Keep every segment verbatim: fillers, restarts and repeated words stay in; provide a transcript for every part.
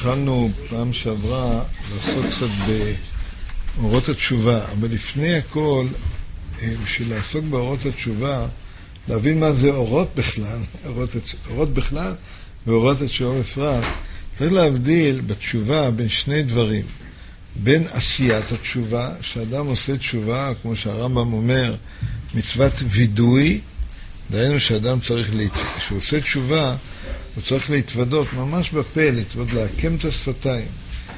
התחלנו פעם שעברה לעסוק קצת באורות התשובה, אבל לפני הכל, בשביל לעסוק באורות התשובה, להבין מה זה אורות בכלל, אורות, אורות בכלל ואורות התשובה בפרט, צריך להבדיל בתשובה בין שני דברים, בין עשיית התשובה, שאדם עושה תשובה, כמו שהרמב"ם אומר, מצוות וידוי, דהיינו שאדם צריך, להת... כשהוא עושה תשובה, הוא צריך להתוודות ממש בפה, להתוודות, להקם את השפתיים.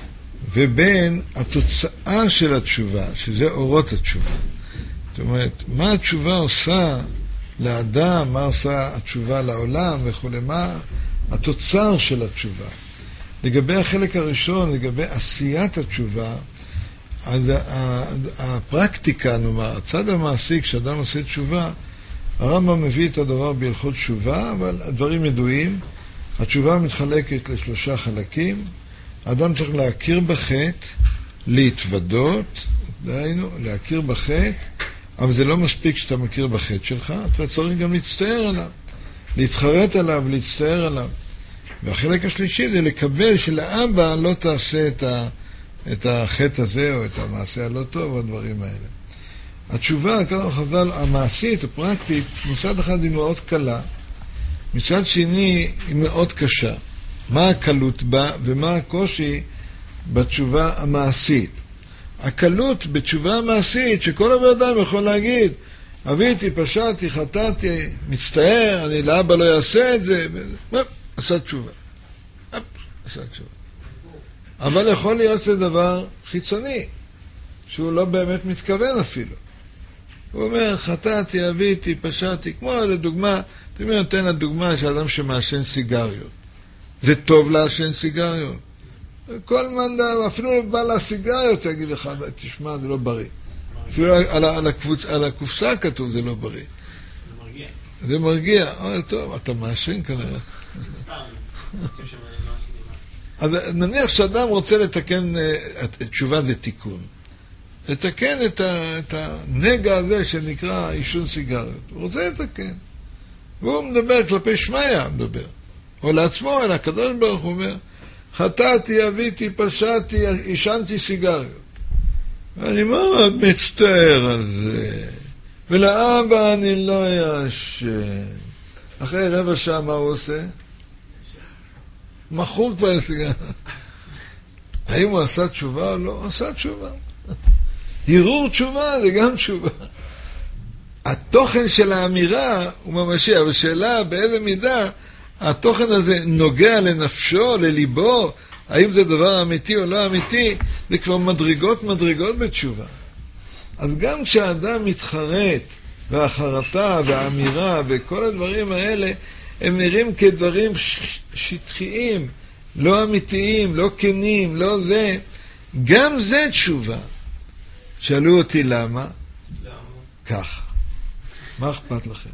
ובין התוצאה של התשובה, שזה אורות התשובה. זאת אומרת, מה התשובה עושה לאדם, מה עושה התשובה לעולם וכו', מה התוצר של התשובה. לגבי החלק הראשון, לגבי עשיית התשובה, אז הפרקטיקה, נאמר, הצד המעשי, כשאדם עושה תשובה, הרמב"ם מביא את הדבר בהלכות תשובה, אבל הדברים ידועים. התשובה מתחלקת לשלושה חלקים. האדם צריך להכיר בחטא, להתוודות, דהיינו, להכיר בחטא, אבל זה לא מספיק שאתה מכיר בחטא שלך, אתה צריך גם להצטער עליו, להתחרט עליו, להצטער עליו. והחלק השלישי זה לקבל שלאבא לא תעשה את, ה, את החטא הזה או את המעשה הלא טוב או הדברים האלה. התשובה, ככה חז"ל, המעשית, הפרקטית, מצד אחד היא מאוד קלה, מצד שני היא מאוד קשה. מה הקלות בה ומה הקושי בתשובה המעשית? הקלות בתשובה המעשית, שכל הבן אדם יכול להגיד, אביתי, פשעתי, חטאתי, מצטער, אני לאבא לא יעשה את זה, וזה, עשה תשובה. עשה תשובה. אבל יכול להיות זה דבר חיצוני, שהוא לא באמת מתכוון אפילו. הוא אומר, חטאתי, אביתי, פשעתי, כמו לדוגמה, אתם נותן לדוגמה שאדם שמעשן סיגריות. זה טוב לעשן סיגריות. כל מנדה, אפילו בעל הסיגריות יגיד לך, תשמע, זה לא בריא. אפילו על, על, הקבוצ, על הקופסה כתוב, זה לא בריא. זה מרגיע. זה מרגיע. אבל טוב, אתה מעשן כנראה. אז נניח שאדם רוצה לתקן, תשובה זה תיקון. לתקן את, ה, את הנגע הזה שנקרא עישון סיגריות. הוא רוצה לתקן. והוא מדבר כלפי שמיה, מדבר. או לעצמו, אלא הקדוש ברוך הוא אומר, חטאתי, אביתי, פשעתי, עישנתי סיגריות. ואני מאוד מצטער על זה. ולאבא אני לא יעשן. אחרי רבע שעה מה הוא עושה? מכור כבר לסיגריות. האם הוא עשה תשובה או לא? הוא עשה תשובה. הרהור תשובה זה גם תשובה. התוכן של האמירה הוא ממשי, אבל שאלה באיזה מידה התוכן הזה נוגע לנפשו, לליבו, האם זה דבר אמיתי או לא אמיתי, זה כבר מדרגות מדרגות בתשובה. אז גם כשהאדם מתחרט, והחרטה והאמירה וכל הדברים האלה, הם נראים כדברים שטחיים, לא אמיתיים, לא כנים, לא זה. גם זה תשובה. שאלו אותי למה? למה? ככה. מה אכפת לכם?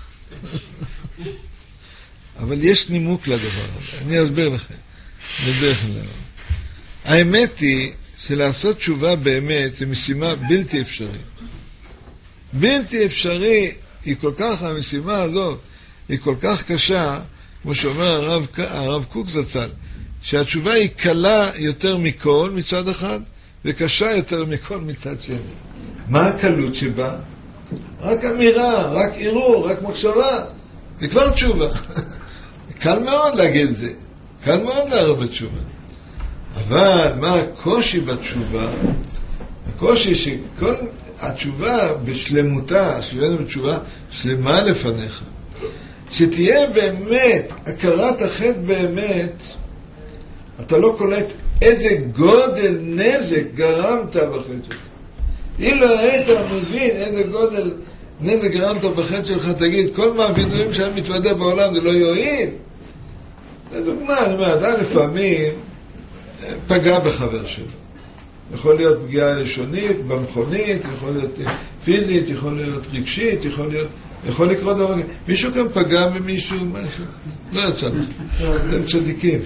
אבל יש נימוק לדבר הזה. אני אסביר לכם. אני אסביר לכם למה. האמת היא שלעשות תשובה באמת זה משימה בלתי אפשרית. בלתי אפשרי היא כל כך, המשימה הזאת היא כל כך קשה, כמו שאומר הרב, הרב קוק זצ"ל, שהתשובה היא קלה יותר מכל מצד אחד, וקשה יותר מכל מצד שני. מה הקלות שבה? רק אמירה, רק ערעור, רק מחשבה. זה כבר תשובה. קל מאוד להגיד זה. קל מאוד להראות בתשובה. אבל מה הקושי בתשובה? הקושי שכל התשובה בשלמותה, שבאנו בתשובה שלמה לפניך, שתהיה באמת, הכרת החטא באמת, אתה לא קולט איזה גודל נזק גרמת בחטא שלך. אם לא היית מבין איזה גודל נזק גרמת בחטא שלך, תגיד, כל מהווינויים שאני מתוודע בעולם זה לא יועיל. לדוגמה, אני אומר, אדם לפעמים פגע בחבר שלו. יכול להיות פגיעה לשונית, במכונית, יכול להיות פיזית, יכול להיות רגשית, יכול להיות, יכול לקרות דבר. מישהו כאן פגע במישהו, משהו, לא יצא לך. אתם צדיקים.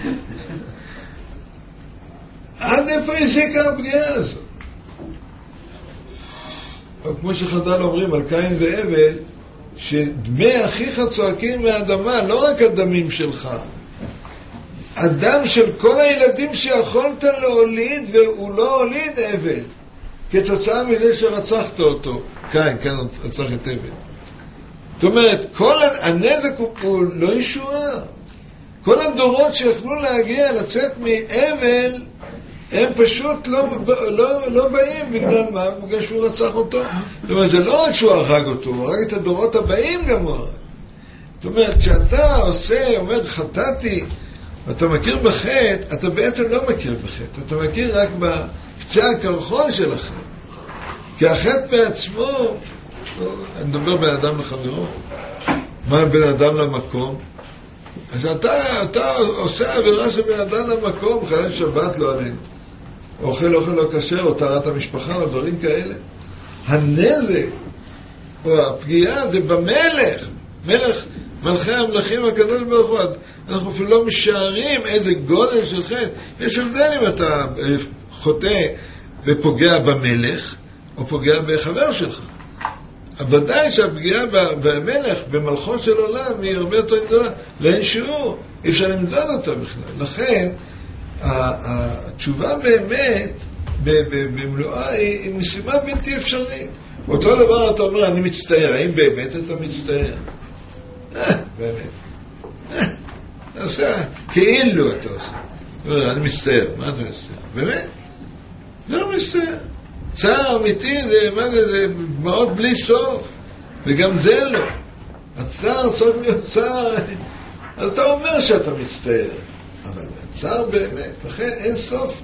עד איפה יסיקה הפגיעה הזאת? אבל כמו שחז"ל אומרים על קין והבל, שדמי אחיך צועקים מהאדמה, לא רק הדמים שלך. אדם של כל הילדים שיכולת להוליד, והוא לא הוליד אבל, כתוצאה מזה שרצחת אותו. כן, כן, רצח את אבל. זאת אומרת, כל הנזק הוא, הוא לא ישועה. כל הדורות שיכלו להגיע, לצאת מאבל, הם פשוט לא, לא, לא באים. בגלל מה? בגלל שהוא רצח אותו. זאת אומרת, זה לא רק שהוא הרג אותו, הוא הרג את הדורות הבאים גם הוא הרג. זאת אומרת, כשאתה עושה, אומר, חטאתי, ואתה מכיר בחטא, אתה בעצם לא מכיר בחטא. אתה מכיר רק בקצה הקרחון של החטא. כי החטא בעצמו, אני מדבר בן אדם לחברו, מה בין אדם למקום? אז אתה, אתה עושה עבירה של בן אדם למקום, חלל שבת לא עלינו, אוכל אוכל לא כשר, או טהרת המשפחה, או דברים כאלה. הנזק, או הפגיעה, זה במלך. מלך, מלכי המלכים הקדוש ברוך הוא. אנחנו אפילו לא משערים איזה גודל של חטא. יש הבדל אם אתה חוטא ופוגע במלך, או פוגע בחבר שלך. ודאי שהפגיעה במלך, במלכו של עולם, היא הרבה יותר גדולה. לאין שיעור, אי אפשר למדוד אותה בכלל. לכן, התשובה באמת, במלואה, היא משימה בלתי אפשרית. אותו דבר אתה אומר, אני מצטער. האם באמת אתה מצטער? אה, באמת. אה, אתה עושה, כאילו אתה עושה. אתה אומר, אני מצטער. מה אתה מצטער? באמת? זה לא מצטער. צער אמיתי, זה, מה זה, זה מאוד בלי סוף. וגם זה לא. הצער צריך להיות צער. אז אתה אומר שאתה מצטער. אבל הצער באמת, לכן אין סוף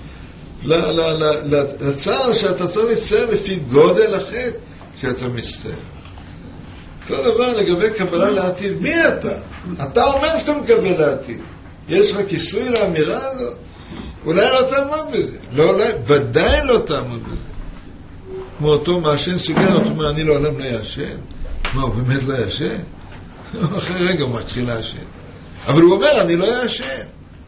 לצער שאתה צריך להצטער לפי גודל החטא שאתה מצטער. אותו דבר לגבי קבלה לעתיד. מי אתה? אתה אומר שאתה מקבל לעתיד. יש לך כיסוי לאמירה הזאת? אולי לא תעמוד בזה. לא, אולי, ודאי לא תעמוד בזה. כמו אותו מעשן סיגרות, הוא אומר, אני לעולם לא יעשן. מה, הוא באמת לא יעשן? אחרי רגע הוא מתחיל לעשן. אבל הוא אומר, אני לא יעשן.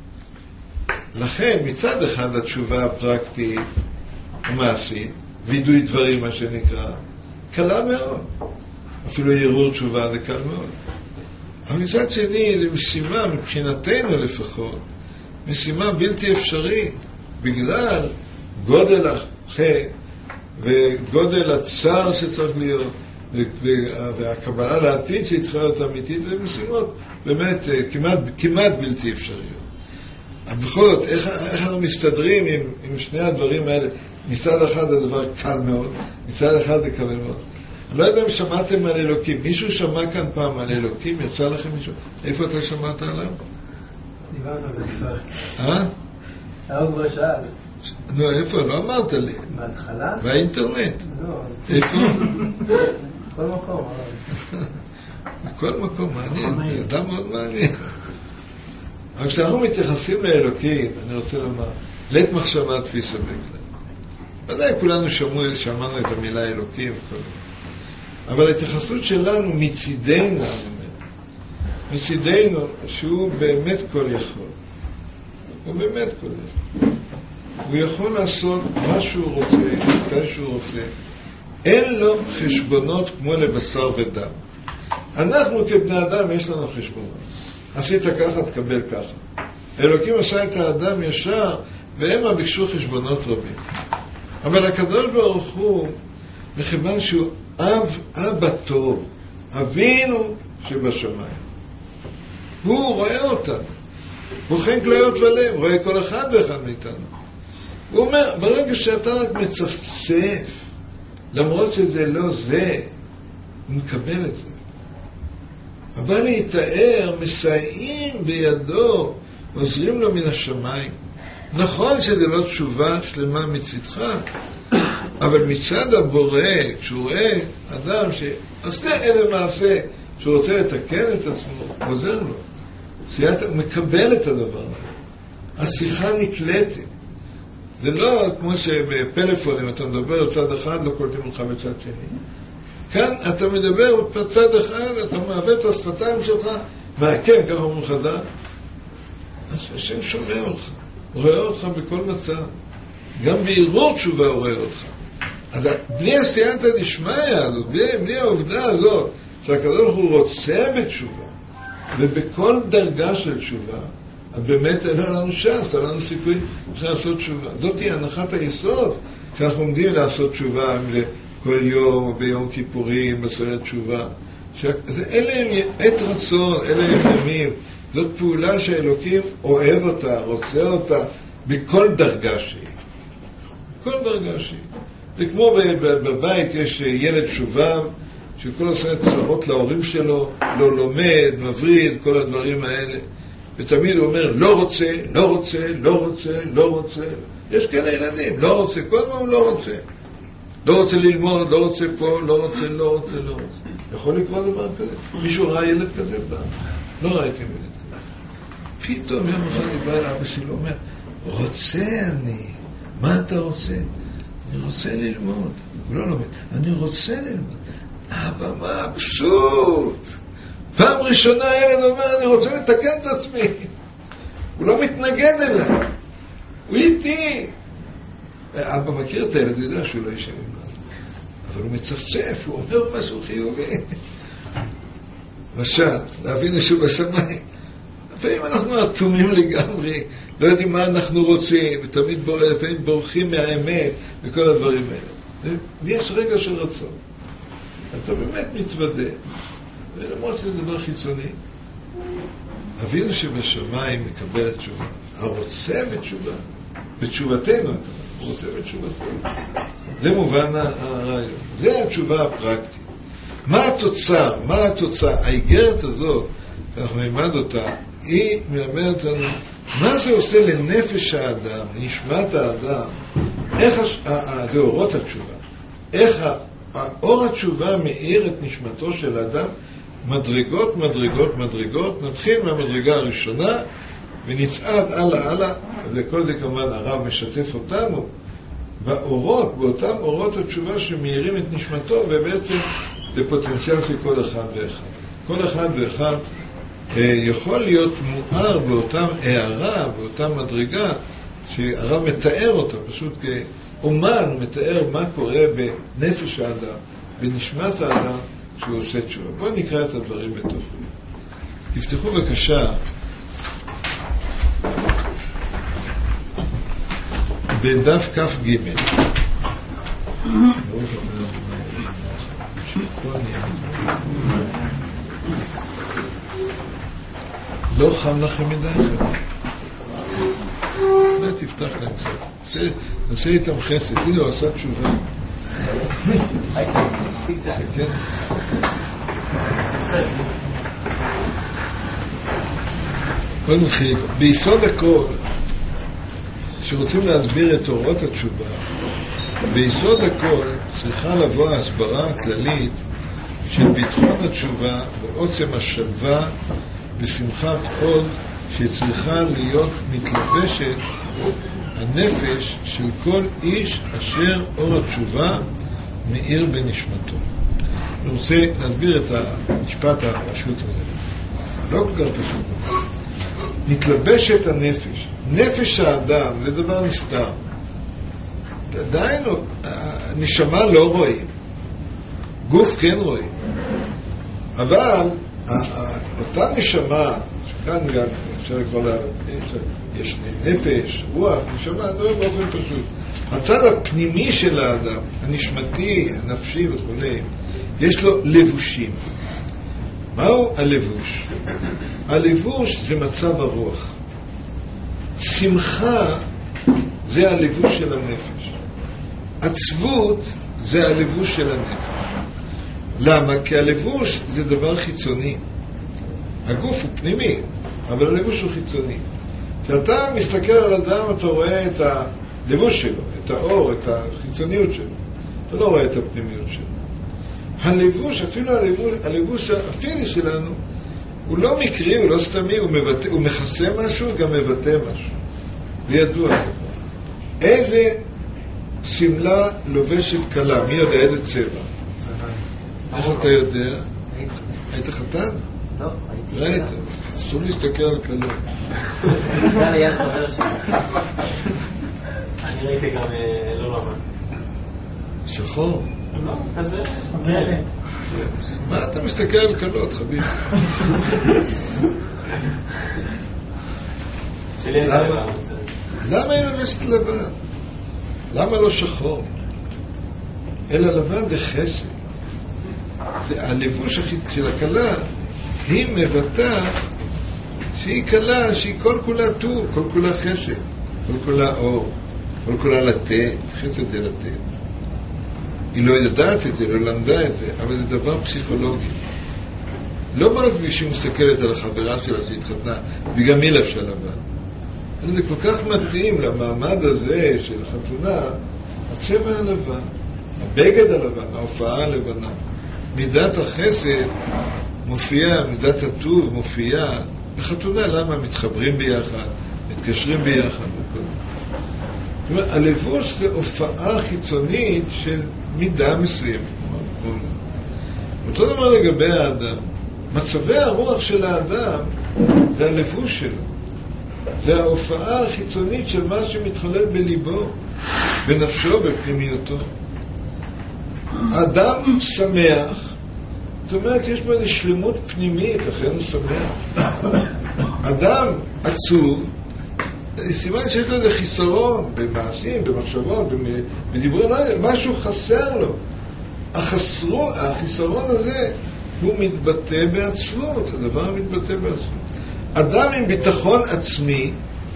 לכן, מצד אחד התשובה הפרקטית, המעשית, וידוי דברים, מה שנקרא, קלה מאוד. אפילו ירור תשובה זה קל מאוד. אבל מצד שני, למשימה, מבחינתנו לפחות, משימה בלתי אפשרית, בגלל גודל החטא, וגודל הצער שצריך להיות, והקבלה לעתיד שצריכה להיות אמיתית, ומשימות באמת כמעט, כמעט בלתי אפשריות. אבל בכל זאת, איך, איך אנחנו מסתדרים עם, עם שני הדברים האלה? מצד אחד הדבר קל מאוד, מצד אחד זה קל מאוד. אני לא יודע אם שמעתם על אלוקים. מישהו שמע כאן פעם על אלוקים? יצא לכם מישהו? איפה אתה שמעת עליו? דיברנו על זה כבר. אה? הרב כבר שאל. לא, איפה? לא אמרת לי. בהתחלה? באינטרנט. לא. איפה? בכל מקום. בכל מקום, מעניין. אדם מאוד מעניין. אבל כשאנחנו מתייחסים לאלוקים, אני רוצה לומר, לית מחשבה תפיסה בכלל. ודאי כולנו שמעו, שמענו את המילה אלוקים וכל זה. אבל ההתייחסות שלנו מצידנו, מצידנו, שהוא באמת כל יכול. הוא באמת כל יכול. הוא יכול לעשות מה שהוא רוצה, מתי שהוא רוצה. אין לו חשבונות כמו לבשר ודם. אנחנו כבני אדם יש לנו חשבונות. עשית ככה, תקבל ככה. אלוקים עשה את האדם ישר, והם ביקשו חשבונות רבים. אבל הקדוש ברוך הוא, מכיוון שהוא אב, אבא טוב, אבינו שבשמיים. הוא רואה אותנו. בוחן כליות ולב, רואה כל אחד ואחד מאיתנו. הוא אומר, ברגע שאתה רק מצפצף, למרות שזה לא זה, הוא מקבל את זה. הבא להתאר, מסייעים בידו, עוזרים לו מן השמיים. נכון שזה לא תשובה שלמה מצדך, אבל מצד הבורא, כשהוא רואה אדם שעושה איזה מעשה, שהוא רוצה לתקן את עצמו, הוא עוזר לו. סייעת, הוא מקבל את הדבר הזה. השיחה נקלטת. זה לא כמו שבפלאפון, אם אתה מדבר בצד אחד, לא קולטים לך בצד שני. כאן אתה מדבר בצד אחד, אתה מעוות את השפתיים שלך, מעקם, ככה אומרים חז"ל. אז השם שומע אותך, רואה אותך בכל מצב. גם בערעור תשובה הוא רואה אותך. אז בלי הסייעתא דשמיא הזאת, בלי, בלי העובדה הזאת, שהקדוש הוא רוצה בתשובה, ובכל דרגה של תשובה, אז באמת אין לנו ש"ס, אין לנו סיכוי לעשות תשובה. זאת היא הנחת היסוד, שאנחנו עומדים לעשות תשובה כל יום, ביום כיפורים, בסרט תשובה. אלה הם עת רצון, אלה הם ימים. זאת פעולה שהאלוקים אוהב אותה, רוצה אותה, בכל דרגה שהיא. בכל דרגה שהיא. וכמו בבית יש ילד שובב, שכל עושה צרות להורים שלו, לא לומד, מבריד, כל הדברים האלה. ותמיד הוא אומר, לא רוצה, לא רוצה, לא רוצה, לא רוצה. יש כאלה ילדים, לא רוצה, כל הזמן הוא לא רוצה. לא רוצה ללמוד, לא רוצה פה, לא רוצה, לא רוצה, לא רוצה. יכול לקרוא דבר כזה? מישהו ראה ילד כזה פעם? לא ראיתם ילד כזה. פתאום יום אחד אני בא לאבא שלו, אומר, רוצה אני. מה אתה רוצה? אני רוצה ללמוד. הוא לא לומד. אני רוצה ללמוד. אבא, מה פשוט? פעם ראשונה הילד אומר, אני רוצה לתקן את עצמי. הוא לא מתנגד אליי. הוא איתי. אבא מכיר את הילד, הוא יודע שהוא לא ישב עם זה. אבל הוא מצפצף, הוא אומר משהו חיובי. למשל, להבין משהו בשמיים. לפעמים אנחנו אטומים לגמרי, לא יודעים מה אנחנו רוצים, ותמיד בור... לפעמים בורחים מהאמת וכל הדברים האלה. ויש רגע של רצון. אתה באמת מתוודה, ולמרות שזה דבר חיצוני, אבינו שבשמיים מקבל את תשובה. הרוצה בתשובה, בתשובתנו, הוא רוצה בתשובתנו. זה מובן הרעיון. זה התשובה הפרקטית. מה התוצר? מה התוצר? האיגרת הזאת, אנחנו נלמד אותה, היא מלמדת לנו מה זה עושה לנפש האדם, לנשמת האדם, איך זה אורות התשובה, איך האור התשובה מאיר את נשמתו של האדם, מדרגות, מדרגות, מדרגות, נתחיל מהמדרגה הראשונה ונצעד הלאה הלאה, וכל זה כמובן הרב משתף אותנו באורות, באותם אורות התשובה שמאירים את נשמתו, ובעצם זה פוטנציאל של כל אחד ואחד. כל אחד ואחד יכול להיות מואר באותם הערה, באותה מדרגה שהרב מתאר אותה, פשוט כאומן מתאר מה קורה בנפש האדם, בנשמת האדם שהוא עושה תשובה. בואו נקרא את הדברים בתוכו. תפתחו בבקשה בדף כף ג' לא חם לכם מדי אחר. אולי תפתח להם קצת. נעשה איתם חסד. הנה הוא עשה תשובה. כן. בואו נתחיל. ביסוד הכל, שרוצים להסביר את אורות התשובה, ביסוד הכל צריכה לבוא ההסברה הכללית של ביטחון התשובה ועוצם השלווה בשמחת חול שצריכה להיות מתלבשת הנפש של כל איש אשר אור התשובה מאיר בנשמתו. אני רוצה להסביר את המשפט הפשוט הזה. לא כל כך פשוט. מתלבשת הנפש. נפש האדם זה דבר נסתר. עדיין הנשמה לא רואים. גוף כן רואים. אבל אותה נשמה, שכאן גם אפשר לקרוא לה, יש נפש, רוח, נשמה, לא באופן פשוט. הצד הפנימי של האדם, הנשמתי, הנפשי וכו', יש לו לבושים. מהו הלבוש? הלבוש זה מצב הרוח. שמחה זה הלבוש של הנפש. עצבות זה הלבוש של הנפש. למה? כי הלבוש זה דבר חיצוני. הגוף הוא פנימי, אבל הלבוש הוא חיצוני. כשאתה מסתכל על אדם, אתה רואה את הלבוש שלו, את האור, את החיצוניות שלו. אתה לא רואה את הפנימיות שלו. הלבוש, אפילו הלבוש, הלבוש הפיזי שלנו, הוא לא מקרי, הוא לא סתמי, הוא, מבטא, הוא מכסה משהו, הוא גם מבטא משהו. זה ידוע. איזה סמלה לובשת קלה? מי יודע איזה צבע? איך אתה יודע? היית חתן? לא, הייתי ראית? אסור להסתכל על קלות. הייתה ליד חבר שלי. אני ראיתי גם לא למה. שחור? לא, כזה. כן. מה אתה מסתכל על קלות, חביב? שלי אין למה? לבן. למה היא לובשת לבן? למה לא שחור? אלא לבן זה חסד. זה הלבוש של הכלה, היא מבטאה שהיא כלה, שהיא כל כולה טוב, כל כולה חסד, כל כולה אור, כל כולה לתת, חסד זה לתת. היא לא יודעת את זה, לא למדה את זה, אבל זה דבר פסיכולוגי. לא רק כשהיא מסתכלת על החברה שלה שהתחתנה, וגם היא לבשה לבן. אבל זה כל כך מתאים למעמד הזה של החתונה, הצבע הלבן, הבגד הלבן, ההופעה הלבנה. מידת החסד מופיעה, מידת הטוב מופיעה בחתונה. למה? מתחברים ביחד, מתקשרים ביחד. זאת אומרת, הלבוש זה הופעה חיצונית של מידה מסוימת. אותו דבר לגבי האדם. מצבי הרוח של האדם זה הלבוש שלו. זה ההופעה החיצונית של מה שמתחולל בליבו, בנפשו, בפנימיותו. האדם שמח, זאת אומרת, יש בו איזו שלמות פנימית, לכן הוא שמח. אדם עצוב, סימן שיש לו איזה חיסרון במעשים, במחשבות, בדיבורים, לא יודע, משהו חסר לו. החסרון, החיסרון הזה הוא מתבטא בעצבות, הדבר מתבטא בעצבות. אדם עם ביטחון עצמי,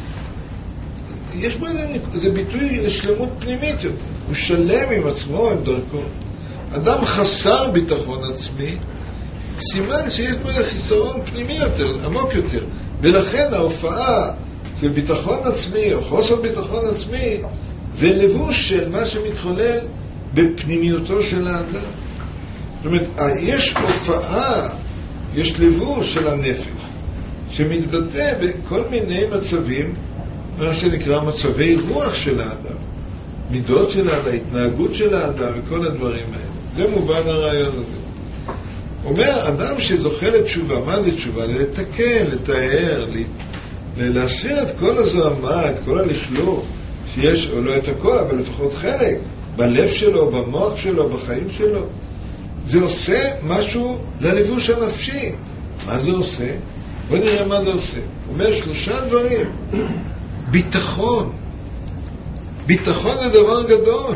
יש בו איזה, איזה ביטוי לשלמות פנימית יותר. הוא שלם עם עצמו, עם דרכו. אדם חסר ביטחון עצמי, סימן שיש בו איזה חיסרון פנימי יותר, עמוק יותר. ולכן ההופעה של ביטחון עצמי, או חוסר ביטחון עצמי, זה לבוש של מה שמתחולל בפנימיותו של האדם. זאת אומרת, יש הופעה, יש לבוש של הנפש, שמתבטא בכל מיני מצבים, מה שנקרא מצבי רוח של האדם, מידות של האדם, התנהגות של האדם, וכל הדברים האלה. זה מובן הרעיון הזה. אומר, אדם שזוכה לתשובה, מה זה תשובה? זה לתקן, לתאר, להסיר את כל הזוהמה, את כל הלכלוך, שיש, או לא את הכל, אבל לפחות חלק, בלב שלו, במוח שלו, בחיים שלו. זה עושה משהו ללבוש הנפשי. מה זה עושה? בוא נראה מה זה עושה. הוא אומר שלושה דברים. ביטחון. ביטחון זה דבר גדול.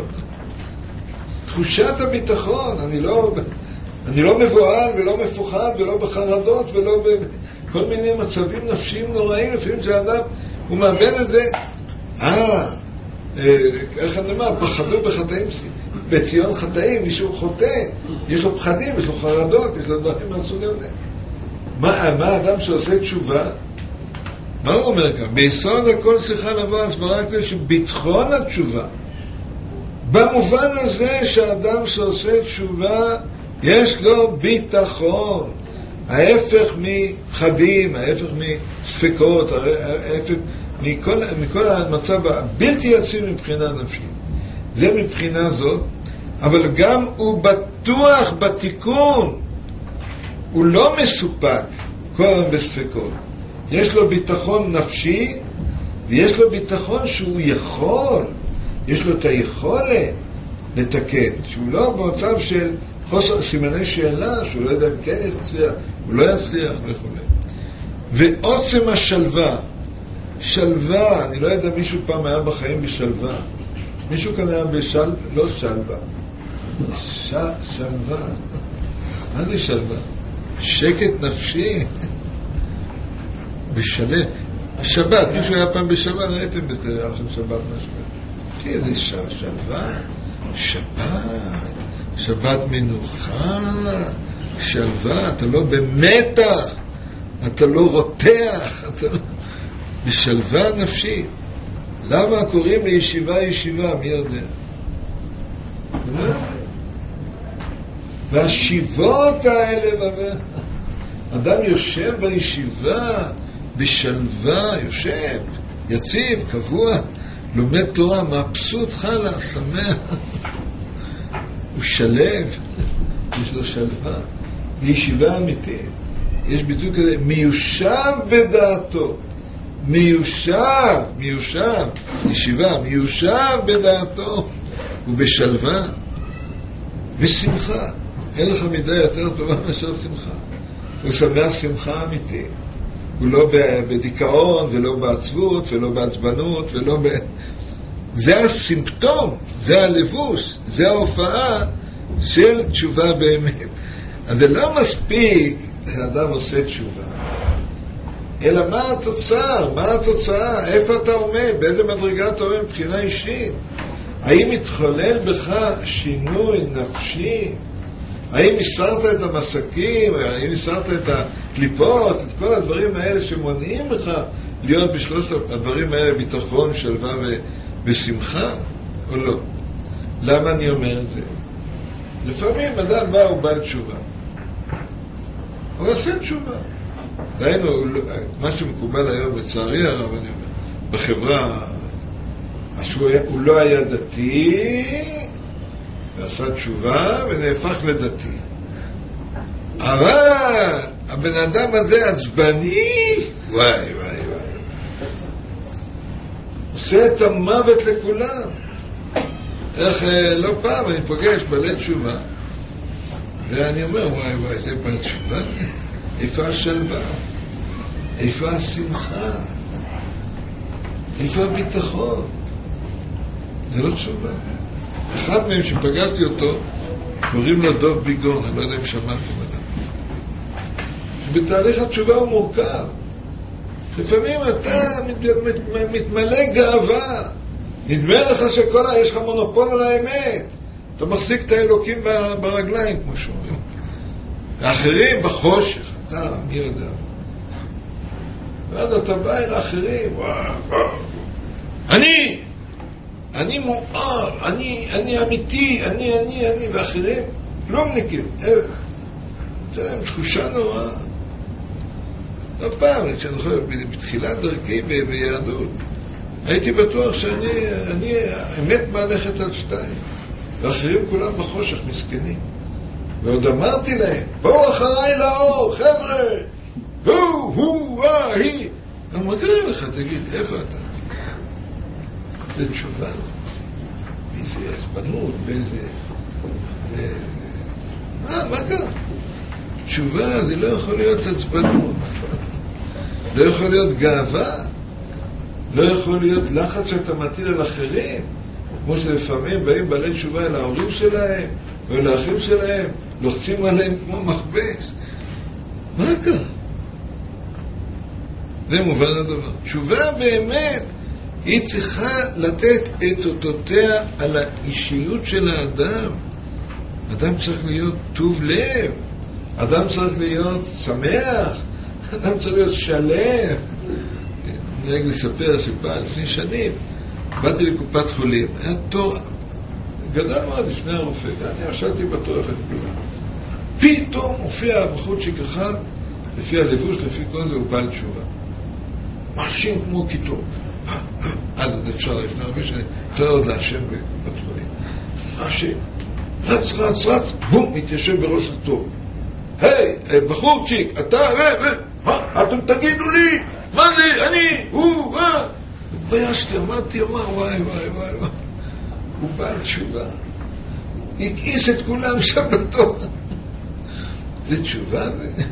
תחושת הביטחון. אני לא, אני לא מבועל ולא מפוחד ולא בחרדות ולא בכל מיני מצבים נפשיים נוראים. לפעמים שהאדם, הוא מאבד את זה. אה, איך אני אומר? פחדו בחטאים, בציון חטאים, מישהו חוטא, יש לו פחדים, יש לו חרדות, יש לו דברים מהסוג הזה. מה, מה האדם שעושה תשובה? מה הוא אומר כאן? ביסוד הכל צריכה לבוא הסברה כדי שביטחון התשובה. במובן הזה שהאדם שעושה תשובה, יש לו ביטחון. ההפך מחדים, ההפך מספקות, ההפך מכל, מכל המצב הבלתי יציב מבחינה נפשית. זה מבחינה זאת, אבל גם הוא בטוח בתיקון. הוא לא מסופק כל הזמן בספקות. יש לו ביטחון נפשי, ויש לו ביטחון שהוא יכול, יש לו את היכולת לתקן, שהוא לא במצב של חוסר סימני שאלה, שהוא לא יודע אם כן יצליח, הוא לא יצליח וכו'. ועוצם השלווה, שלווה, אני לא יודע, מישהו פעם היה בחיים בשלווה. מישהו כאן היה בשל... לא שלווה. ש... שלווה. מה זה שלווה? שקט נפשי. בשלם. שבת, מישהו היה פעם בשבת, ראיתם בזה, לכם שבת משהו. תראי, זה ש... שלווה, שבת, שבת מנוחה, שלווה, אתה לא במתח, אתה לא רותח, אתה לא... בשלווה נפשית. למה קוראים לישיבה ישיבה? מי יודע? והשיבות האלה, אדם יושב בישיבה בשלווה, יושב, יציב, קבוע, לומד תורה, מבסוט, חלה, שמח. הוא שלב, יש לו שלווה. ישיבה אמיתית. יש ביטוי כזה, מיושב בדעתו. מיושב, מיושב, ישיבה, מיושב בדעתו ובשלווה ושמחה. אין לך מידה יותר טובה מאשר שמחה. הוא שמח שמחה אמיתית. הוא לא בדיכאון, ולא בעצבות, ולא בעצבנות, ולא ב... זה הסימפטום, זה הלבוש, זה ההופעה של תשובה באמת. אז זה לא מספיק שאדם עושה תשובה, אלא מה התוצאה? מה התוצאה? איפה אתה עומד? באיזה מדרגה אתה עומד מבחינה אישית? האם מתחולל בך שינוי נפשי? האם הסרת את המסקים? האם הסרת את הקליפות? את כל הדברים האלה שמונעים לך להיות בשלושת הדברים האלה ביטחון, שלווה ו... בשמחה או לא? למה אני אומר את זה? לפעמים אדם בא הוא בעל תשובה, הוא עושה תשובה. דהיינו, מה שמקובל היום לצערי הרב, אני אומר, בחברה, הוא לא היה דתי ועשה תשובה ונהפך לדתי, אבל הבן אדם הזה עצבני, וואי וואי עושה את המוות לכולם. איך לא פעם אני פוגש בעלי תשובה ואני אומר, וואי וואי, זה בעל תשובה? איפה השלווה? איפה השמחה? איפה הביטחון? זה לא תשובה. אחד מהם שפגשתי אותו, קוראים לו דוב ביגון, אני לא יודע אם שמעתם עליו. בתהליך התשובה הוא מורכב. לפעמים אתה מתמלא גאווה, נדמה לך שכל ה... יש לך מונופול על האמת, אתה מחזיק את האלוקים ברגליים, כמו שאומרים. האחרים בחושך, אתה, מי יודע. ואז אתה בא אל האחרים, וואו, וואו. אני, אני מואר, אני, אני אמיתי, אני, אני, אני, ואחרים, כלומניקים. זה להם תחושה נוראה. לא פעם, כשאני חושב, בתחילת דרכי ביהדות, הייתי בטוח שאני, אני, האמת מהלכת על שתיים, ואחרים כולם בחושך מסכנים. ועוד אמרתי להם, בואו אחריי לאור, חבר'ה, הוא, הוא, אה, היא. אבל מה קרה לך, תגיד, איפה אתה? זה תשובה, באיזה עצבנות, באיזה... מה, מה קרה? תשובה זה לא יכול להיות עצבנות, לא יכול להיות גאווה, לא יכול להיות לחץ שאתה מטיל על אחרים, כמו שלפעמים באים בעלי תשובה אל ההורים שלהם ואל האחים שלהם, לוחצים עליהם כמו מכבש. מה קרה? זה מובן הדבר. תשובה באמת היא צריכה לתת את אותותיה על האישיות של האדם. אדם צריך להיות טוב לב, אדם צריך להיות שמח, אדם צריך להיות שלם. אני נהג לספר שפעם לפני שנים באתי לקופת חולים, היה תור גדול מאוד לפני הרופא, אני ישבתי בתור אחד כולם, פתאום מופיע בחורצ'יק אחד, לפי הלבוש, לפי כל זה, הוא בעל תשובה, מרשים כמו כיתוב. אז עוד אפשר לפני הרבה שנים, אפשר עוד להשם בקופת חולים, מרשים, רץ רץ רץ, בום, מתיישב בראש התור. היי, בחורצ'יק, אתה, מה, אתם תגידו לי, מה זה, אני, הוא, מה? התביישתי, אמרתי, אמר, וואי, וואי, וואי, וואי. הוא בעל תשובה. הכעיס את כולם שם בתור. זה תשובה?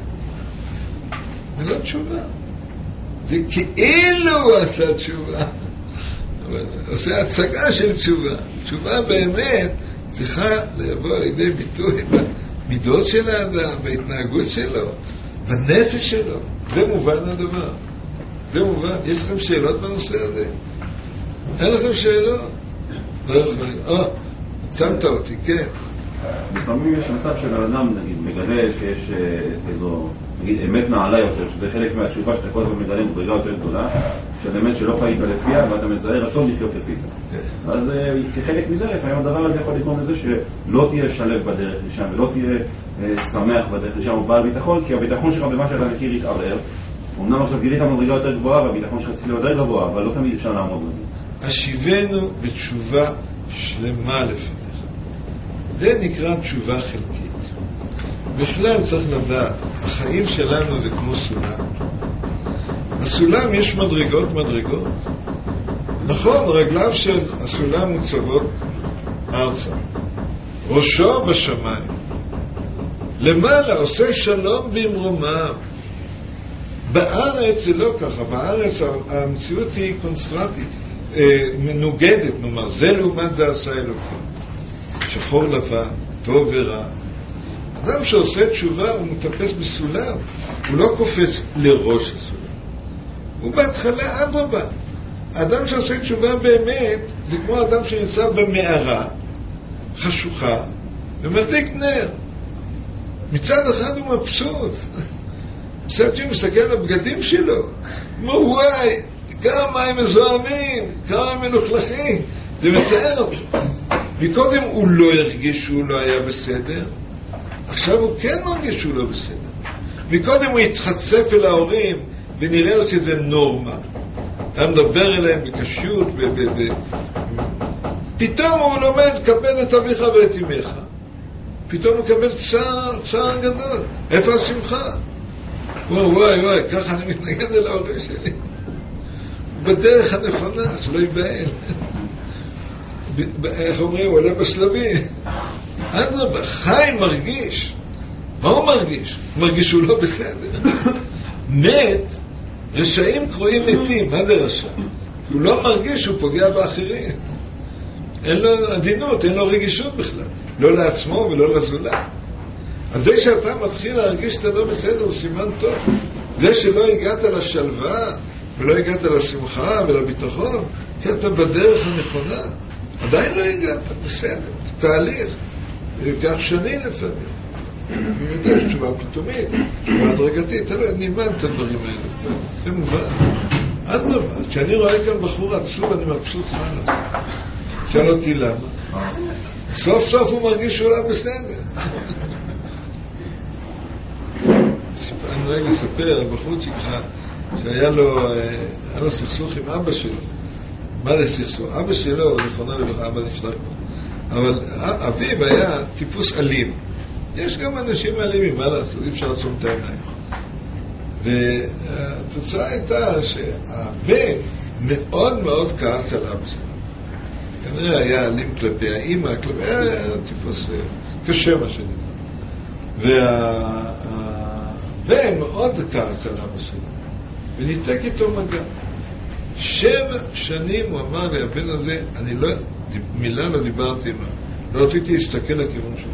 זה לא תשובה. זה כאילו הוא עשה תשובה. אבל עושה הצגה של תשובה. תשובה באמת צריכה לבוא לידי ביטוי במידות של האדם, בהתנהגות שלו, בנפש שלו. זה מובן הדבר. זה מובן. יש לכם שאלות בנושא הזה? אין לכם שאלות? לא יכולים. אה, צמת אותי, כן. לפעמים יש מצב של אדם, נגיד, מגלה שיש איזו, נגיד, אמת נעלה יותר, שזה חלק מהתשובה שאתה כל הזמן מגלה מדרגה יותר גדולה, של אמת שלא חיית לפיה, ואתה מזהה רצון לחיות לפי זה. אז כחלק מזה, לפעמים הדבר הזה יכול לגרום לזה שלא תהיה שלב בדרך לשם, ולא תהיה שמח בדרך לשם ובעל ביטחון, כי הביטחון שלך במה שאתה מכיר יתערער. אמנם עכשיו גילית מדרגה יותר גבוהה, והביטחון שלך צריך להיות יותר גבוה, אבל לא תמיד אפשר לעמוד בזה. השיבנו בתשובה שלמה לפניך. זה נקרא תשובה חלקית. בכלל צריך לדעת, החיים שלנו זה כמו סולם. הסולם יש מדרגות מדרגות. נכון, רגליו של הסולם מוצבות ארצה. ראשו בשמיים. למעלה עושה שלום במרומיו. בארץ זה לא ככה, בארץ המציאות היא קונסטרטית, מנוגדת, נאמר, זה לעומת זה עשה אלוקים. שחור לבן, טוב ורע. אדם שעושה תשובה הוא מטפס בסולם, הוא לא קופץ לראש הסולם. הוא בהתחלה אדרבה. האדם שעושה תשובה באמת, זה כמו אדם שנמצא במערה, חשוכה, ומדליק נר. מצד אחד הוא מבסוט. מצד שהוא מסתכל על הבגדים שלו. כמו וואי, כמה הם מזוהמים, כמה הם מלוכלכים. זה מצער אותו. מקודם הוא לא הרגיש שהוא לא היה בסדר, עכשיו הוא כן מרגיש שהוא לא בסדר. מקודם הוא התחצף אל ההורים ונראה לו שזה נורמה. היה מדבר אליהם בקשיות, ב- ב- ב- פתאום הוא לומד, כבד את אביך ואת אמך. פתאום הוא מקבל צער, צער גדול. איפה השמחה? וואי וואי וואי, ככה אני מתנגד אל ההורים שלי. בדרך הנכונה, שלא ייבהל. איך אומרים? הוא עולה בשלבים. אדרבה, חי מרגיש. מה הוא מרגיש? הוא מרגיש שהוא לא בסדר. מת, רשעים קרואים מתים. מה זה רשע? הוא לא מרגיש שהוא פוגע באחרים. אין לו עדינות, אין לו רגישות בכלל. לא לעצמו ולא לזולת. אז זה שאתה מתחיל להרגיש שאתה לא בסדר הוא סימן טוב. זה שלא הגעת לשלווה ולא הגעת לשמחה ולביטחון, כי אתה בדרך הנכונה. עדיין לא הגעת, בסדר, תהליך, ייקח שנים לפעמים. אני יודע, תשובה פתאומית, תשובה הדרגתית, אתה לא נלמד את הדברים האלה, זה מובן. אדרבה, כשאני רואה כאן בחור עצוב, אני מבסוט חנה. שאל אותי למה. סוף סוף הוא מרגיש שהוא לא בסדר. אני נוהג לספר על בחור שכחה, שהיה לו, היה לו סכסוך עם אבא שלו. מה זה סכסוך? אבא שלו, נכונה לברכה, אבא נפטר. אבל אביו היה טיפוס אלים. יש גם אנשים אלימים, מה לעשות? אי אפשר לעצום את העיניים. והתוצאה הייתה שהבן מאוד מאוד כעס על אבא שלו. כנראה היה אלים כלפי האמא, כלפי... היה טיפוס קשה מה שנקרא. והבן מאוד כעס על אבא שלו. וניתק איתו מגע. שבע שנים הוא אמר לי, הבן הזה, אני לא, מילה לא דיברתי מה, לא רציתי להסתכל לכיוון שלו.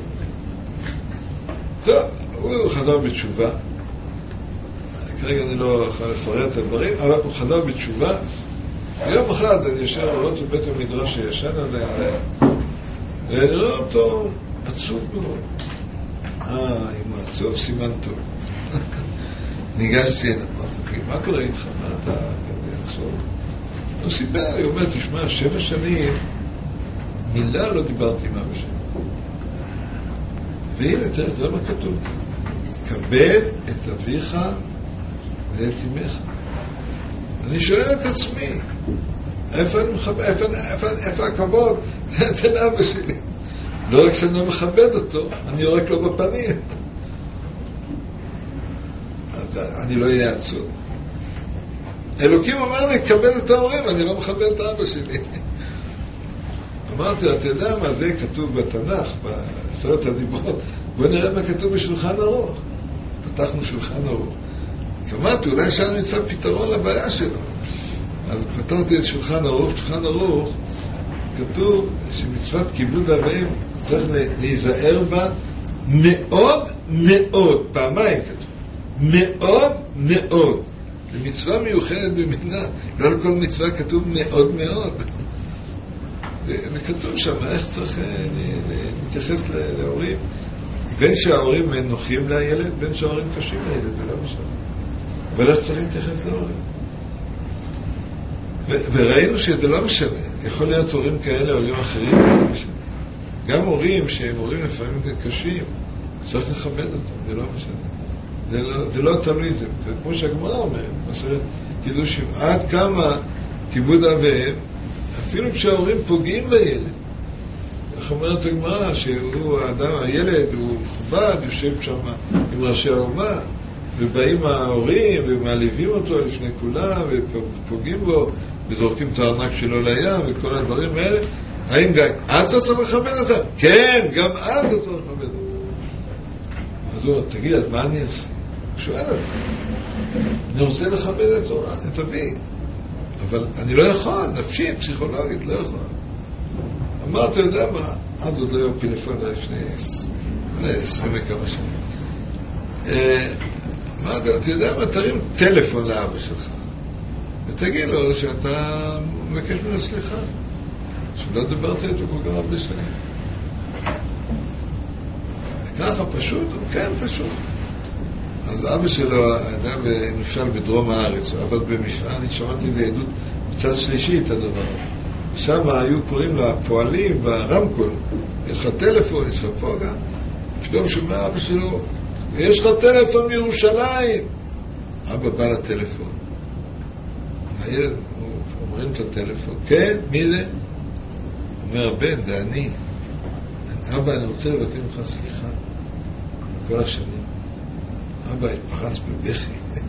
טוב, הוא חזר בתשובה, כרגע אני לא יכול לפרט את הדברים, אבל הוא חזר בתשובה. יום אחד אני יושב לראות את בית המדרש הישן עליהם, ואני רואה אותו עצוב מאוד. אה, אם הוא עצוב, סימן טוב. ניגשתי, אמרתי, מה קורה איתך? מה אתה כזה עצוב? הוא סיפר, הוא אומר, תשמע, שבע שנים, מילה לא דיברתי עם אבא שלי. והנה, תראה, זה מה כתוב. כבד את אביך ואת אמך. אני שואל את עצמי, איפה אני מכבד, איפה, איפה, איפה הכבוד אצל אבא שלי? לא רק שאני לא מכבד אותו, אני יורק לו בפנים. אני לא אהיה עצוב. אלוקים אמר לי, כבד את ההורים, אני לא מכבד את האבא שלי. אמרתי, אתה יודע מה זה כתוב בתנ"ך, בעשרת הדיברות, בוא נראה מה כתוב בשולחן ערוך. פתחנו שולחן ערוך. אמרתי, אולי שם נמצא פתרון לבעיה שלו. אז פתרתי את שולחן ערוך, שולחן ערוך, כתוב שמצוות כיבוד אביהם צריך להיזהר בה מאוד מאוד, פעמיים כתוב, מאוד מאוד. זה מצווה מיוחדת במינה, לא על כל מצווה כתוב מאוד מאוד. וכתוב שם איך צריך להתייחס להורים. בין שההורים נוחים לילד, בין שההורים קשים לילד, זה לא משנה. אבל איך צריך להתייחס להורים? וראינו שזה לא משנה. יכול להיות הורים כאלה, הורים אחרים, זה לא משנה. גם הורים שהם הורים לפעמים קשים, צריך לכבד אותם, זה לא משנה. זה לא, זה לא תלוי, זה כמו שהגמרא אומרת, מסורת קידושים, עד כמה כיבוד אביהם, אפילו כשההורים פוגעים בילד. איך אומרת הגמרא, שהוא האדם, הילד, הוא מכובד, יושב שם עם ראשי האומה, ובאים ההורים ומעליבים אותו לפני כולם, ופוגעים בו, וזורקים את הארנק שלו לים, וכל הדברים האלה. האם גם אז אתה צריך לכבד אותם? כן, גם אז אתה צריך לכבד אותם. אז הוא אומר, תגיד, אז מה אני אעשה? שואל אותי. אני רוצה לכבד את תורה, את אבי. אבל אני לא יכול, נפשית, פסיכולוגית, לא יכול. אמרתי, יודע מה, עד עוד לא היו פלאפון לפני עשרים וכמה שנים. אמרתי, אתה יודע מה, תרים טלפון לאבא שלך, ותגיד לו שאתה מבקש ממנו סליחה, שלא דיברתי איתו כל כך הרבה שנים. ככה פשוט? כן, פשוט. אז אבא שלו היה נפשל בדרום הארץ, אבל במפעל, אני שמעתי לעדות מצד שלישי את הדבר. שם היו קוראים לה פועלים ברמקול, יש לך טלפון, יש לך פה גם. פתאום שומע אבא שלו, יש לך טלפון מירושלים. אבא בא לטלפון. הילד, אומרים את הטלפון, כן, מי זה? אומר, הבן, זה אני. אבא, אני רוצה לבקש ממך סליחה. כל השנים. אבא התפרץ בבכי.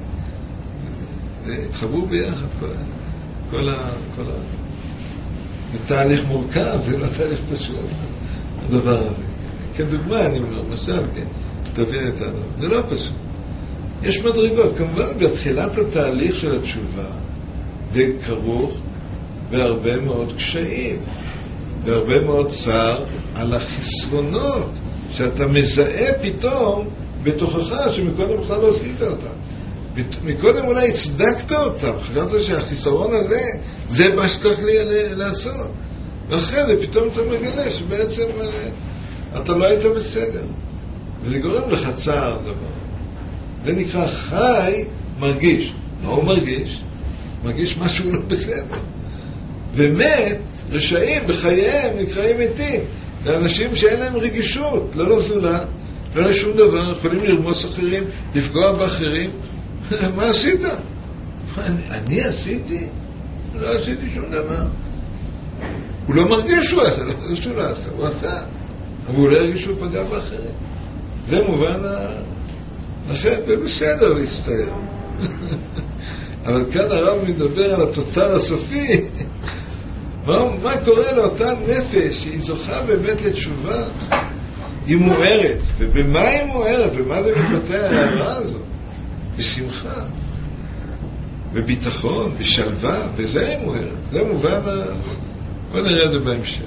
התחברו ביחד כל ה... כל ה... כל ה... זה תהליך מורכב, זה לא תהליך פשוט. הדבר הזה. כדוגמה, אני אומר, משל, כן, תבין את הדבר. זה לא פשוט. יש מדרגות. כמובן, בתחילת התהליך של התשובה, זה כרוך בהרבה מאוד קשיים, בהרבה מאוד צער על החסרונות שאתה מזהה פתאום בתוכך שמקודם בכלל לא עשית אותם. מקודם אולי הצדקת אותם, חשבת שהחיסרון הזה זה מה שצריך לעשות. ואחרי זה פתאום אתה מגלה שבעצם אתה לא היית בסדר. וזה גורם לך צער דבר. זה נקרא חי מרגיש. מה הוא מרגיש? מרגיש משהו לא בסדר. ומת, רשעים בחייהם נקראים מתים. לאנשים שאין להם רגישות, לא לזולת, לא לשום דבר, יכולים לרמוס אחרים, לפגוע באחרים. מה עשית? אני, אני עשיתי? לא עשיתי שום דבר. הוא לא מרגיש שהוא עשה, לא שהוא לא עשה, הוא עשה. אבל הוא לא הרגיש שהוא פגע באחרים. זה מובן ה... לכן, זה בסדר להצטער. אבל כאן הרב מדבר על התוצר הסופי. מה, מה קורה לאותה נפש שהיא זוכה באמת לתשובה? היא מוארת. ובמה היא מוארת? במה זה מתבטא ההערה הזו? בשמחה, בביטחון, בשלווה, וזה היא מוארת. זה מובן ה... בוא נראה את זה בהמשך.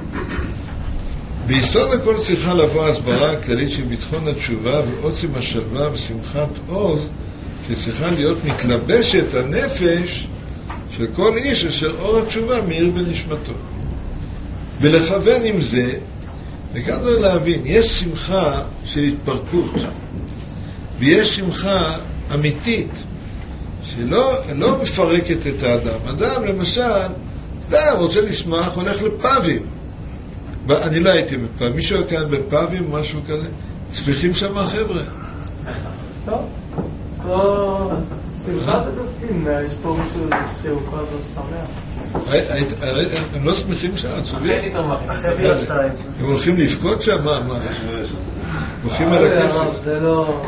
ביסוד הכל צריכה לבוא הסברה הכללית של ביטחון התשובה ועוצם השלווה ושמחת עוז שצריכה להיות מתלבשת הנפש של כל איש אשר אור התשובה מאיר בנשמתו. ולכוון עם זה, וכאן זה להבין, יש שמחה של התפרקות, ויש שמחה אמיתית, שלא לא מפרקת את האדם. אדם, למשל, אדם רוצה לשמח, הולך לפאבים. אני לא הייתי בפאב, מישהו היה כאן בפאבים, משהו כזה? צפיחים שם החבר'ה. טוב, פה שמחת הדפים, יש פה מישהו שהוא כל הזמן שמח. הם לא שמחים שם, עצובים? אחרי נתרמחים. הם הולכים לבכות שם, מה? מה? הולכים על הכסף. זה לא...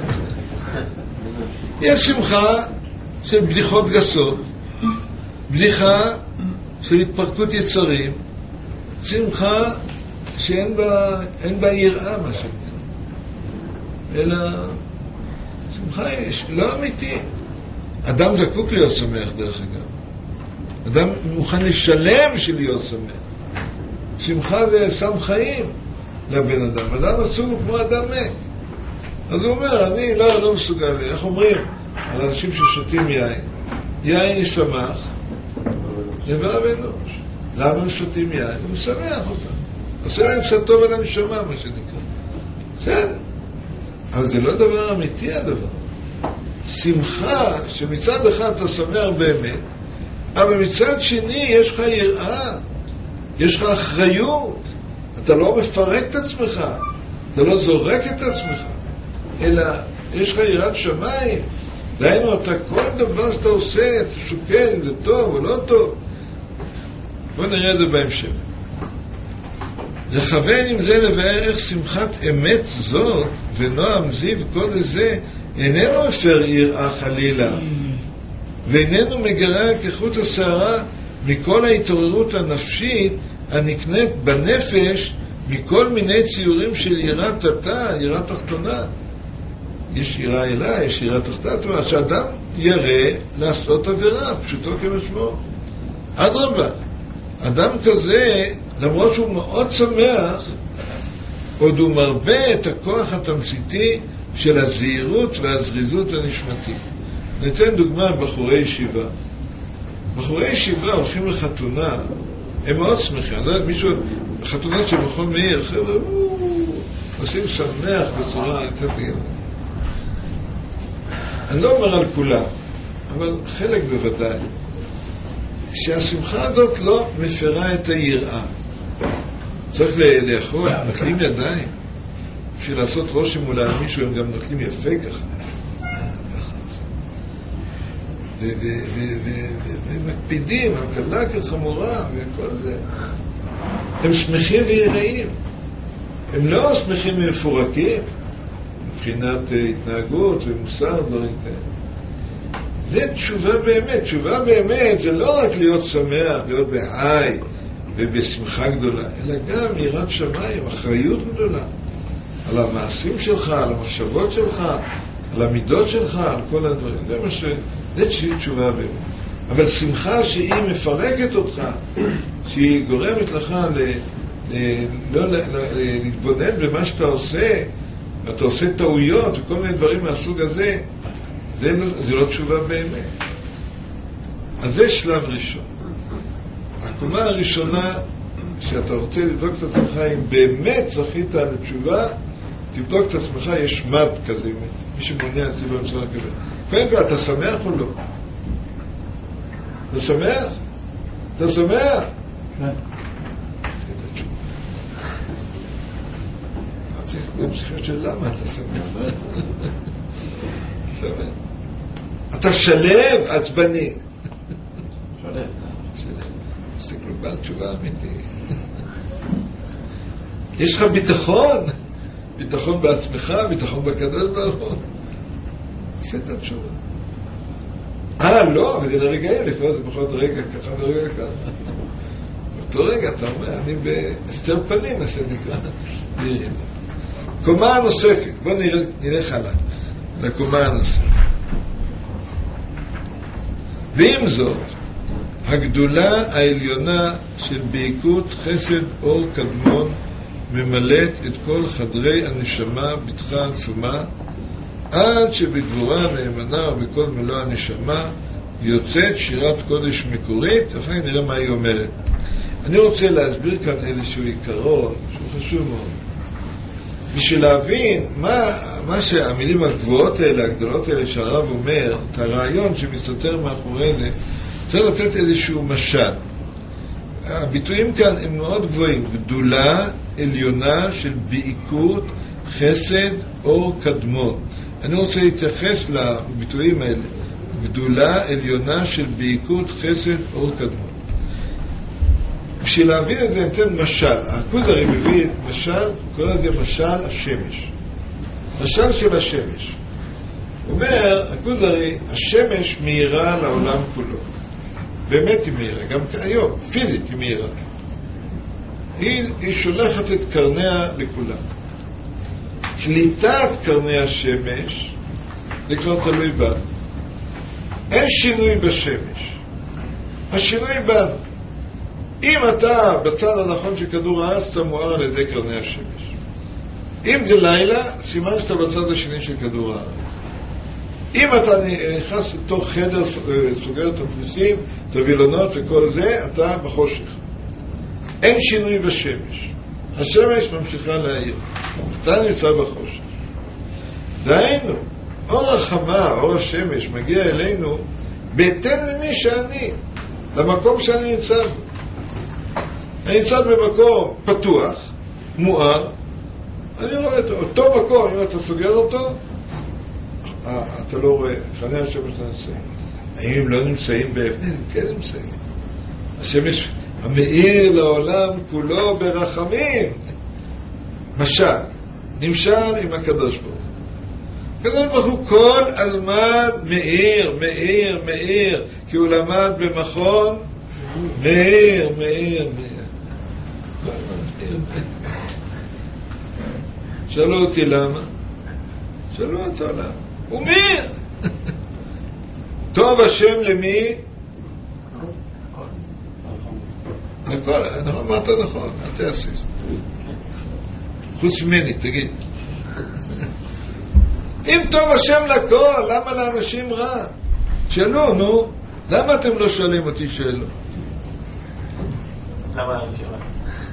יש שמחה של בדיחות גסות, בדיחה של התפרקות יצרים, שמחה שאין בה, אין בה יראה, מה שנקרא. אלא שמחה יש, לא אמיתי. אדם זקוק להיות שמח, דרך אגב. אדם מוכן לשלם של להיות שמח. שמחה זה שם חיים לבן אדם. אדם עצוב הוא כמו אדם מת. אז הוא אומר, אני לא, לא מסוגל. איך אומרים? על אנשים ששותים יין. יין ישמח, נברא ואנוש. למה הם שותים יין? הוא משמח אותם. עושה להם קצת טוב על הנשמה, מה שנקרא. בסדר. אבל זה לא דבר אמיתי הדבר. שמחה שמצד אחד אתה שמח באמת, אבל מצד שני יש לך יראה, יש לך אחריות. אתה לא מפרק את עצמך, אתה לא זורק את עצמך, אלא יש לך יראת שמיים. דהיינו, אתה כל דבר שאתה עושה, אתה שוקל אם זה טוב או לא טוב. בוא נראה את זה בהמשך. לכוון עם זה לבאר איך שמחת אמת זאת ונועם זיו כל זה איננו מפר יראה חלילה ואיננו מגרע כחוט השערה מכל ההתעוררות הנפשית הנקנית בנפש מכל מיני ציורים של יראת תתה, יראת תחתונה. יש יראה אליי, יש יראה תחתיו, זאת אומרת שאדם ירא לעשות עבירה, פשוטו כמשמעו. אדרבה, אדם כזה, למרות שהוא מאוד שמח, עוד הוא מרבה את הכוח התמציתי של הזהירות והזריזות הנשמתית. ניתן דוגמה בחורי ישיבה. בחורי ישיבה הולכים לחתונה, הם מאוד שמחים. אני לא יודע, מישהו, בחתונות של מכון מאיר, חבר'ה, עושים שמח בצורה יצאת בגלל. אני לא אומר על כולם, אבל חלק בוודאי. שהשמחה הזאת לא מפרה את היראה. צריך לאכול, נטלים ידיים. בשביל לעשות רושם מול מישהו, הם גם נטלים יפה ככה. ומקפידים, הקלה כחמורה וכל זה. הם שמחים ויראים. הם לא שמחים ומפורקים, מבחינת התנהגות ומוסר, דברים כאלה. זה תשובה באמת. תשובה באמת זה לא רק להיות שמח, להיות בהיי ובשמחה גדולה, אלא גם יראת שמיים, אחריות גדולה. על המעשים שלך, על המחשבות שלך, על המידות שלך, על כל הדברים. זה מה ש... זה תשובה באמת. אבל שמחה שהיא מפרקת אותך, שהיא גורמת לך ל... ל... לא ל... ל... להתבונן במה שאתה עושה, ואתה עושה טעויות וכל מיני דברים מהסוג הזה, זה לא, זה לא תשובה באמת. אז זה שלב ראשון. הקומה הראשונה, שאתה רוצה לבדוק את עצמך, אם באמת זכית לתשובה, תבדוק את עצמך, יש מד כזה, מי שמעוניין אצלי במצרה כזה. קודם כל, אתה שמח או לא? אתה שמח? אתה שמח? כן. זה את התשובה. אני צריך גם פסיכיות של למה אתה שמח? שמח. אתה שלב, עצבני. שלב. שלב. תסתכלו בעל תשובה אמיתית. יש לך ביטחון? ביטחון בעצמך, ביטחון בקדוש ברוך הוא. עשה את התשובה. אה, לא, אבל זה לרגעים, לפעמים זה פחות רגע ככה ורגע ככה. באותו רגע אתה אומר, אני בהסתר פנים, מה שנקרא. קומה הנוספת, בואו נלך הלאה. לקומה הנוספת. ועם זאת, הגדולה העליונה של בעיקות חסד אור קדמון ממלאת את כל חדרי הנשמה בתחה עצומה, עד שבדבורה נאמנה ובכל מלוא הנשמה יוצאת שירת קודש מקורית. אחרי נראה מה היא אומרת. אני רוצה להסביר כאן איזשהו עיקרון שהוא חשוב מאוד. בשביל להבין מה, מה שהמילים הגבוהות האלה, הגדולות האלה שהרב אומר, את הרעיון שמסתתר מאחורי זה, צריך לתת איזשהו משל. הביטויים כאן הם מאוד גבוהים. גדולה עליונה של בעיקות חסד אור קדמון. אני רוצה להתייחס לביטויים האלה. גדולה עליונה של בעיקות חסד אור קדמון. בשביל להבין את זה ניתן משל. הכוזרי מביא משל, הוא קורא לזה משל השמש. משל של השמש. הוא אומר, הכוזרי, השמש מהירה לעולם כולו. באמת היא מהירה, גם היום, פיזית היא מהירה. היא, היא שולחת את קרניה לכולם. קליטת קרני השמש, זה כבר תלוי בנו. אין שינוי בשמש. השינוי בנו. אם אתה בצד הנכון של כדור הארץ, אתה מואר על ידי קרני השמש. אם זה לילה, סימן שאתה בצד השני של כדור הארץ. אם אתה נכנס לתוך חדר, סוגר את התריסים, את הווילונות וכל זה, אתה בחושך. אין שינוי בשמש. השמש ממשיכה להעיר. אתה נמצא בחושך. דהיינו, אור החמה, אור השמש, מגיע אלינו בהתאם למי שאני, למקום שאני נמצא בו. אני נמצא במקום פתוח, מואר, אני רואה את אותו מקום, אם אתה סוגר אותו, אתה לא רואה, קרני השמש לא נמצאים. האם הם לא נמצאים באבן? הם כן נמצאים. השמש המאיר לעולם כולו ברחמים. משל, נמשל עם הקדוש ברוך הוא. הקדוש ברוך הוא כל הזמן מאיר, מאיר, מאיר, כי הוא למד במכון, מאיר, מאיר, מאיר. שאלו אותי למה? שאלו אותו למה. ומי? טוב השם למי? לכל, נכון, מה אתה נכון? אל תעשיס. חוץ ממני, תגיד. אם טוב השם לכל, למה לאנשים רע? שאלו, נו, למה אתם לא שואלים אותי שאלו? למה לאנשים רע?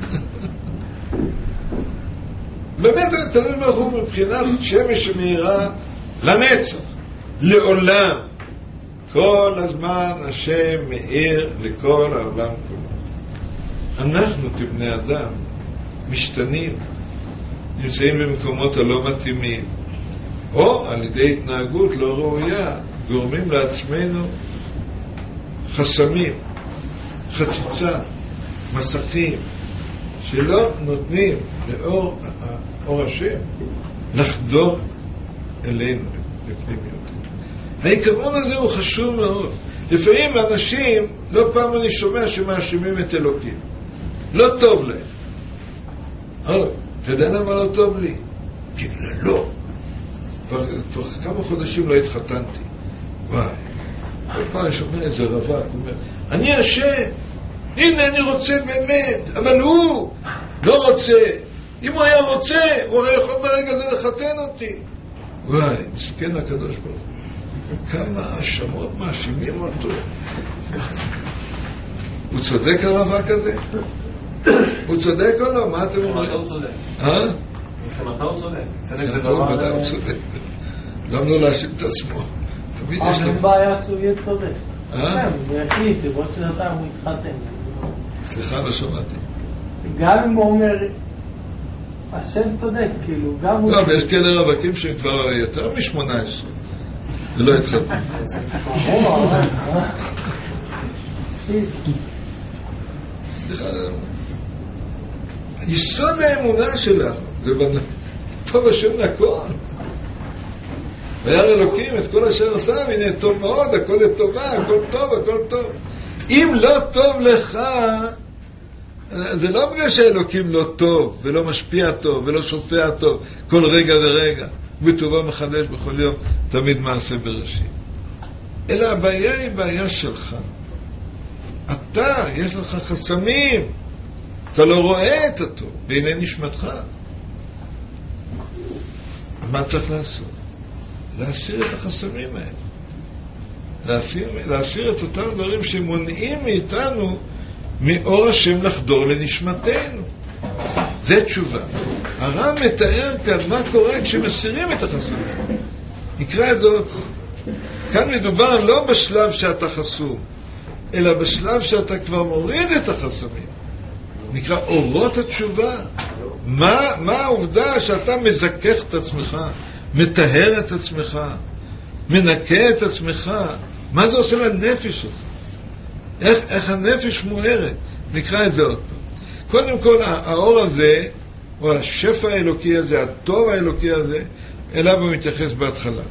באמת, תלוי ברוך הוא מבחינת שמש שמאירה לנצח, לעולם. כל הזמן השם מאיר לכל העולם כולו. אנחנו כבני אדם משתנים, נמצאים במקומות הלא מתאימים, או על ידי התנהגות לא ראויה, גורמים לעצמנו חסמים, חציצה, מסכים, שלא נותנים לאור אור השם לחדור אלינו לפנימיות. העיקרון הזה הוא חשוב מאוד. לפעמים אנשים, לא פעם אני שומע שמאשימים את אלוקים. לא טוב להם. אבל, אתה יודע למה לא טוב לי? בגלל לא. כבר, כבר כמה חודשים לא התחתנתי. וואי, כל פעם אני שומע איזה רווק, הוא אומר, אני השם, הנה אני רוצה באמת, אבל הוא לא רוצה. אם הוא היה רוצה, הוא היה יכול ברגע הזה לחתן אותי. וואי, מסכן הקדוש ברוך הוא. כמה האשמות מאשימים אותו. הוא צודק הרווק הזה? הוא צודק או לא? מה אתם אומרים? מבחינתו הוא צודק. אה? מבחינתו הוא צודק. מבחינתו הוא בוודאי הוא צודק. גם לא להאשים את עצמו. תמיד יש אבל לו... אין בעיה שהוא יהיה צודק. אה? כן, הוא יחליט, בעוד שנתיים הוא יתחתן. סליחה, לא שמעתי. גם אם הוא אומר, השם צודק, כאילו, גם הוא... לא, אבל יש כאלה רווקים שהם כבר יותר מ-שמונה עשרה. ולא התחתנו. סליחה, יסוד האמונה שלנו, זה טוב השם לכל. וירא אלוקים את כל אשר עשה, והנה טוב מאוד, הכל לטובה, הכל טוב, הכל טוב. אם לא טוב לך, זה לא בגלל שהאלוקים לא טוב, ולא משפיע טוב, ולא שופע טוב, כל רגע ורגע. בטובו מחדש בכל יום, תמיד מעשה בראשית. אלא הבעיה היא בעיה שלך. אתה, יש לך חסמים. אתה לא רואה את הטוב, בעיני נשמתך. מה צריך לעשות? להסיר את החסמים האלה. להסיר, להסיר את אותם דברים שמונעים מאיתנו מאור השם לחדור לנשמתנו. זה תשובה. הרב מתאר כאן מה קורה כשמסירים את החסמים. נקרא את זאת. כאן מדובר לא בשלב שאתה חסום, אלא בשלב שאתה כבר מוריד את החסמים. נקרא אורות התשובה. מה, מה העובדה שאתה מזכך את עצמך, מטהר את עצמך, מנקה את עצמך? מה זה עושה לנפש שלך? איך, איך הנפש מוארת? נקרא את זה עוד פעם. קודם כל, האור הזה, או השפע האלוקי הזה, הטוב האלוקי הזה, אליו הוא מתייחס בהתחלה.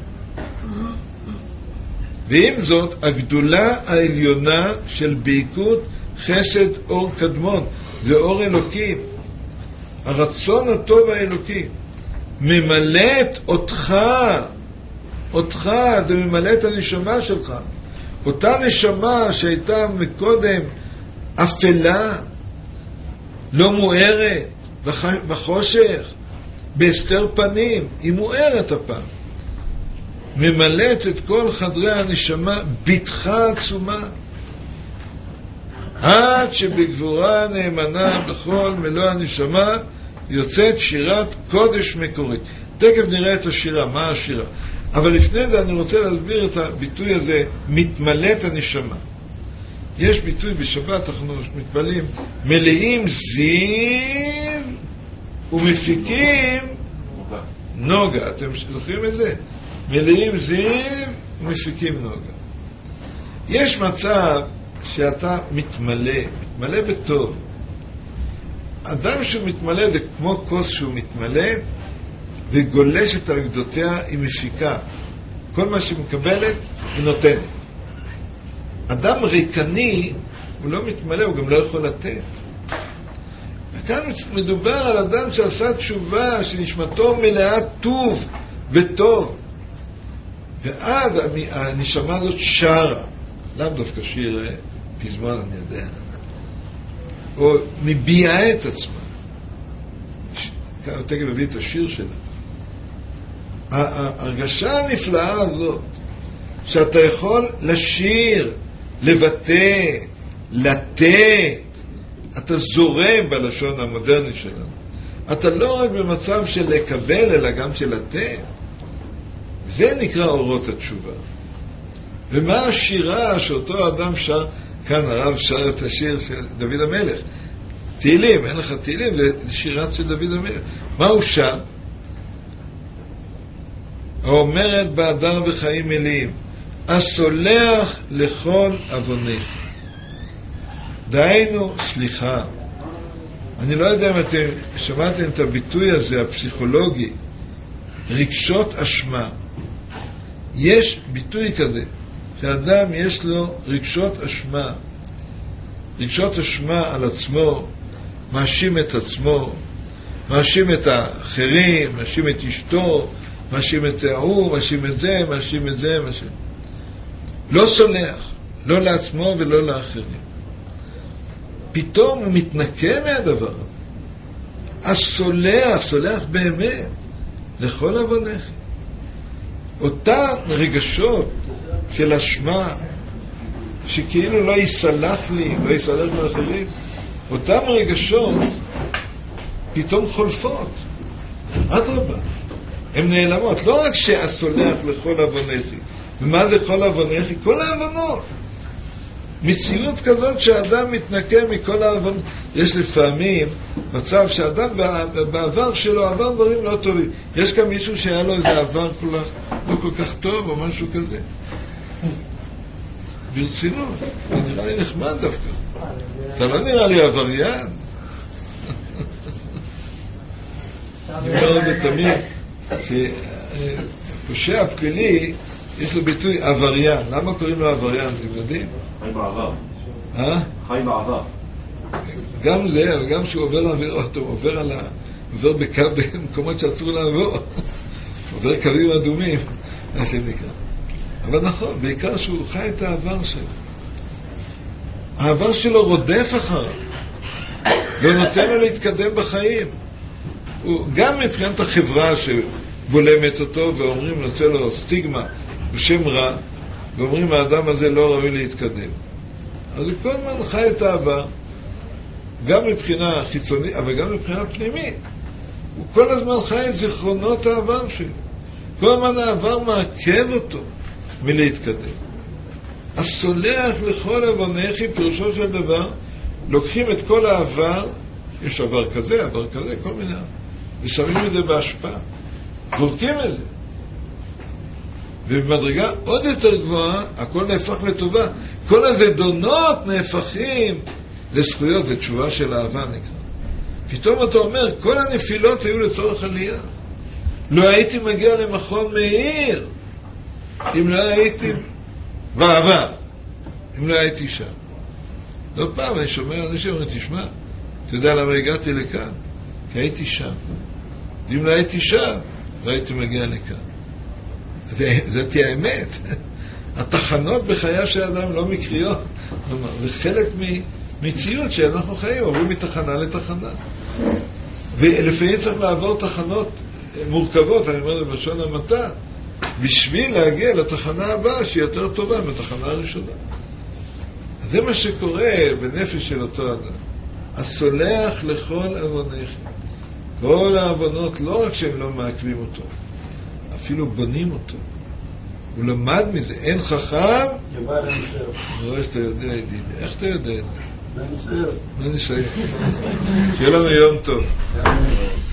ועם זאת, הגדולה העליונה של ביקות חסד אור קדמון, זה אור אלוקי. הרצון הטוב האלוקי ממלאת אותך, אותך, זה ממלא את הנשמה שלך. אותה נשמה שהייתה מקודם אפלה, לא מוארת, בחושך, בהסתר פנים, היא מוארת הפעם. ממלאת את כל חדרי הנשמה בתך עצומה. עד שבגבורה נאמנה בכל מלוא הנשמה יוצאת שירת קודש מקורית. תכף נראה את השירה, מה השירה. אבל לפני זה אני רוצה להסביר את הביטוי הזה, מתמלאת הנשמה. יש ביטוי בשבת, אנחנו מתפללים, מלאים זיו ומפיקים נוגה. אתם זוכרים את זה? מלאים זיו ומפיקים נוגה. יש מצב שאתה מתמלא, מתמלא בטוב. אדם שהוא מתמלא זה כמו כוס שהוא מתמלא וגולשת על גדותיה, היא מפיקה. כל מה שהיא מקבלת היא נותנת. אדם ריקני הוא לא מתמלא, הוא גם לא יכול לתת. וכאן מדובר על אדם שעשה תשובה, שנשמתו מלאה טוב, וטוב. ועד הנשמה הזאת שרה, לאו דווקא שיר פזמון, אני יודע, או מביעה את עצמה. כאן תכף מביא את השיר שלה. ההרגשה הנפלאה הזאת, שאתה יכול לשיר, לבטא, לתת, אתה זורם בלשון המודרני שלנו. אתה לא רק במצב של לקבל, אלא גם של לתת. זה נקרא אורות התשובה. ומה השירה שאותו אדם שר? כאן הרב שר את השיר של דוד המלך. תהילים, אין לך תהילים, זה שירה של דוד המלך. מה הוא שר? האומרת בהדר וחיים מלאים, הסולח לכל עוונך. דהיינו, סליחה. אני לא יודע אם אתם שמעתם את הביטוי הזה, הפסיכולוגי, רגשות אשמה. יש ביטוי כזה, שאדם יש לו רגשות אשמה, רגשות אשמה על עצמו, מאשים את עצמו, מאשים את האחרים, מאשים את אשתו, מאשים את ההוא, מאשים את זה, מאשים את זה, מאשים. לא סולח, לא לעצמו ולא לאחרים. פתאום הוא מתנקה מהדבר הזה. אז סולח, סולח באמת, לכל עוונך. אותן רגשות של אשמה, שכאילו לא יסלח לי, לא יסלח לאחרים, אותם רגשות פתאום חולפות. אדרבה, הן נעלמות. לא רק שהסולח לכל עוונך. ומה זה כל עוונך? כל העוונות. מציאות כזאת שהאדם מתנקה מכל העוונות. יש לפעמים מצב שהאדם בעבר שלו עבר דברים לא טובים. יש כאן מישהו שהיה לו איזה עבר כל כך, לא כל כך טוב או משהו כזה. ברצינות. זה נראה לי נחמד דווקא. אתה לא נראה לי עבריין. אני אומר את זה תמיד, שפושע פלילי יש לו ביטוי עבריין. למה קוראים לו עבריין? אתם יודעים? חי בעבר. אה? חי בעבר. גם זה, גם שהוא עובר לעבירות, הוא עובר על ה... עובר בקו במקומות שאסור לעבור. עובר קווים אדומים, מה שנקרא. אבל נכון, בעיקר שהוא חי את העבר שלו. העבר שלו רודף אחריו. לא נותן לו להתקדם בחיים. הוא, גם מבחינת החברה שבולמת אותו ואומרים, נוצא לו סטיגמה בשם רע, ואומרים, האדם הזה לא ראוי להתקדם. אז הוא כל הזמן חי את העבר, גם מבחינה חיצונית, אבל גם מבחינה פנימית. הוא כל הזמן חי את זיכרונות העבר שלו. כל הזמן העבר מעכב אותו מלהתקדם. אז סולח לכל עוונך, פירושו של דבר, לוקחים את כל העבר, יש עבר כזה, עבר כזה, כל מיני, ושמים את זה בהשפעה. זורקים את זה. ובמדרגה עוד יותר גבוהה, הכל נהפך לטובה. כל הזדונות נהפכים לזכויות, זה תשובה של אהבה נקרא. פתאום אתה אומר, כל הנפילות היו לצורך עלייה. לא הייתי מגיע למכון מאיר, אם לא הייתי בעבר, אם לא הייתי שם. לא פעם אני שומע אנשים אומרים, תשמע, אתה יודע למה הגעתי לכאן? כי הייתי שם. אם לא הייתי שם, לא הייתי מגיע לכאן. זה, זה תהיה האמת. התחנות בחייה של האדם לא מקריות. זה חלק מציאות שאנחנו חיים, עוברים מתחנה לתחנה. ולפעמים צריך לעבור תחנות מורכבות, אני אומר בלשון המעטה, בשביל להגיע לתחנה הבאה שהיא יותר טובה מהתחנה הראשונה. זה מה שקורה בנפש של אותו אדם. הסולח לכל עוונך. כל העוונות, לא רק שהם לא מעכבים אותו, אפילו בונים אותו. הוא למד מזה. אין חכם. יבא לנסייר. אני רואה שאתה יודע, ידידי. איך אתה יודע את זה? לנסייר. מה ניסיון? שיהיה לנו יום טוב.